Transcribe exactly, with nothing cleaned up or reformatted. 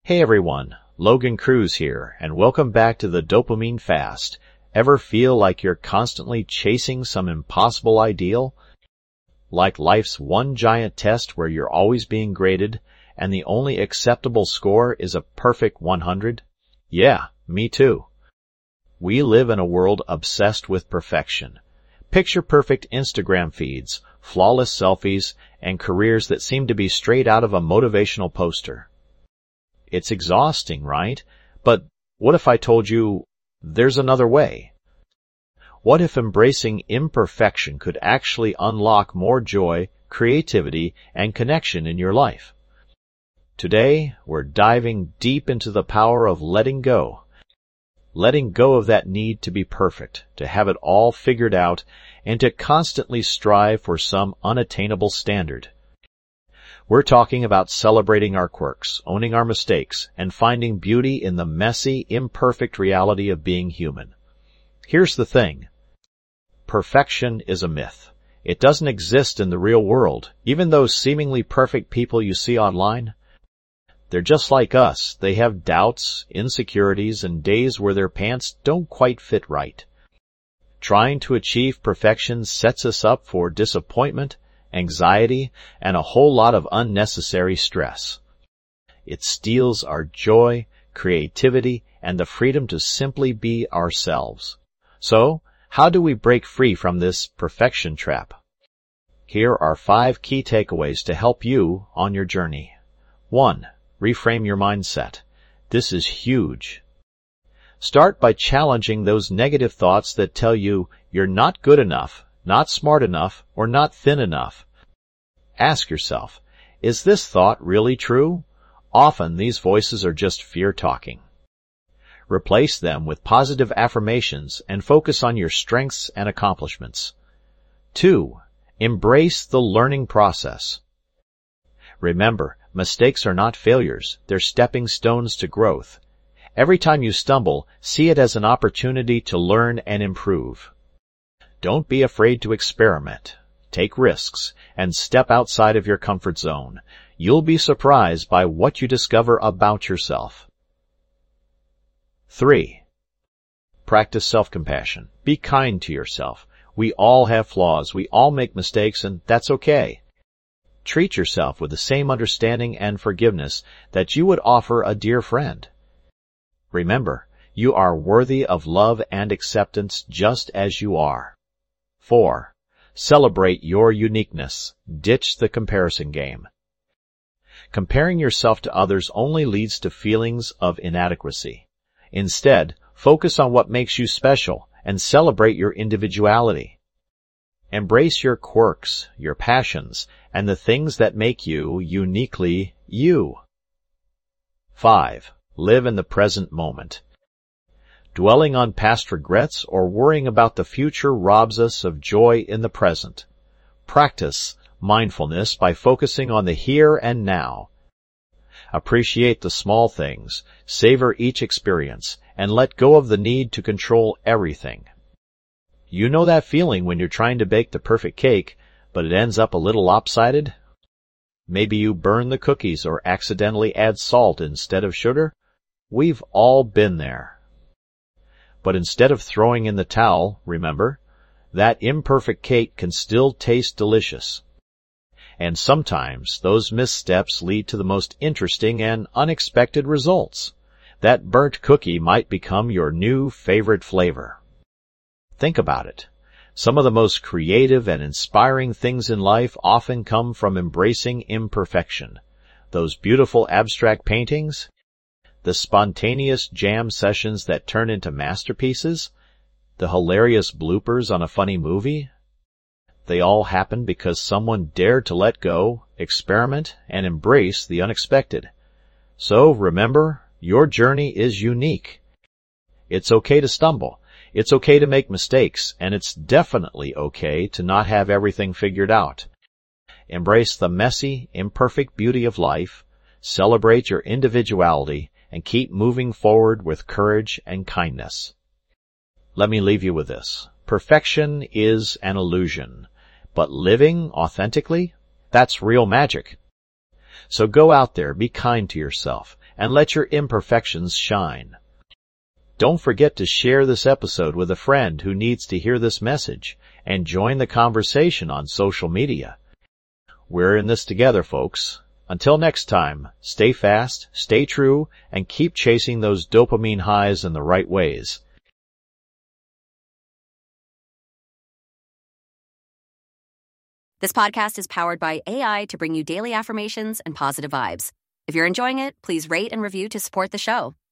Hey everyone, Logan Cruz here, and welcome back to the Dopamine Fast. Ever feel like you're constantly chasing some impossible ideal? Like life's one giant test where you're always being graded, and the only acceptable score is a perfect one hundred? Yeah, me too. We live in a world obsessed with perfection. Picture-perfect Instagram feeds, flawless selfies, and careers that seem to be straight out of a motivational poster. It's exhausting, right? But what if I told you there's another way? What if embracing imperfection could actually unlock more joy, creativity, and connection in your life? Today, we're diving deep into the power of letting go. Letting go of that need to be perfect, to have it all figured out, and to constantly strive for some unattainable standard. We're talking about celebrating our quirks, owning our mistakes, and finding beauty in the messy, imperfect reality of being human. Here's the thing. Perfection is a myth. It doesn't exist in the real world, even those seemingly perfect people you see online. They're just like us. They have doubts, insecurities, and days where their pants don't quite fit right. Trying to achieve perfection sets us up for disappointment, anxiety, and a whole lot of unnecessary stress. It steals our joy, creativity, and the freedom to simply be ourselves. So, how do we break free from this perfection trap? Here are five key takeaways to help you on your journey. One, reframe your mindset. This is huge. Start by challenging those negative thoughts that tell you you're not good enough, not smart enough, or not thin enough. Ask yourself, is this thought really true? Often these voices are just fear talking. Replace them with positive affirmations and focus on your strengths and accomplishments. Two, embrace the learning process. Remember, mistakes are not failures, they're stepping stones to growth. Every time you stumble, see it as an opportunity to learn and improve. Don't be afraid to experiment. Take risks and step outside of your comfort zone. You'll be surprised by what you discover about yourself. Three, practice self-compassion. Be kind to yourself. We all have flaws. We all make mistakes, and that's okay. Treat yourself with the same understanding and forgiveness that you would offer a dear friend. Remember, you are worthy of love and acceptance just as you are. Four, celebrate your uniqueness. Ditch the comparison game. Comparing yourself to others only leads to feelings of inadequacy. Instead, focus on what makes you special and celebrate your individuality. Embrace your quirks, your passions, and the things that make you uniquely you. Five, live in the present moment. Dwelling on past regrets or worrying about the future robs us of joy in the present. Practice mindfulness by focusing on the here and now. Appreciate the small things, savor each experience, and let go of the need to control everything. You know that feeling when you're trying to bake the perfect cake, but it ends up a little lopsided? Maybe you burn the cookies or accidentally add salt instead of sugar? We've all been there. But instead of throwing in the towel, remember, that imperfect cake can still taste delicious. And sometimes those missteps lead to the most interesting and unexpected results. That burnt cookie might become your new favorite flavor. Think about it. Some of the most creative and inspiring things in life often come from embracing imperfection. Those beautiful abstract paintings, the spontaneous jam sessions that turn into masterpieces, the hilarious bloopers on a funny movie. They all happen because someone dared to let go, experiment, and embrace the unexpected. So remember, your journey is unique. It's okay to stumble. It's okay to make mistakes, and it's definitely okay to not have everything figured out. Embrace the messy, imperfect beauty of life, celebrate your individuality, and keep moving forward with courage and kindness. Let me leave you with this. Perfection is an illusion, but living authentically, that's real magic. So go out there, be kind to yourself, and let your imperfections shine. Don't forget to share this episode with a friend who needs to hear this message, and join the conversation on social media. We're in this together, folks. Until next time, stay fast, stay true, and keep chasing those dopamine highs in the right ways. This podcast is powered by A I to bring you daily affirmations and positive vibes. If you're enjoying it, please rate and review to support the show.